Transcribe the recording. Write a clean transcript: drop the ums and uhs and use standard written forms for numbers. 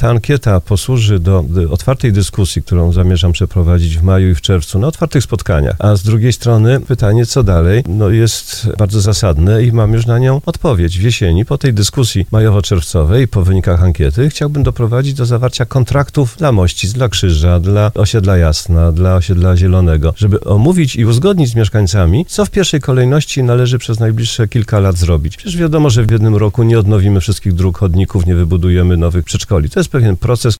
ta ankieta posłuży do otwartej dyskusji, którą zamierzam przeprowadzić w maju i w czerwcu na otwartych spotkaniach. A z drugiej strony pytanie, co dalej, jest bardzo zasadne i mam już na nią odpowiedź. W jesieni, po tej dyskusji majowo-czerwcowej, po wynikach ankiety, chciałbym doprowadzić do zawarcia kontraktów dla Mościc, dla Krzyża, dla osiedla Jasna, dla osiedla Zielonego, żeby omówić i uzgodnić z mieszkańcami, co w pierwszej kolejności należy przez najbliższe kilka lat zrobić. Przecież wiadomo, że w jednym roku nie odnowimy wszystkich dróg, chodników, nie wybudujemy nowych przedszkoli. To jest pewien proces,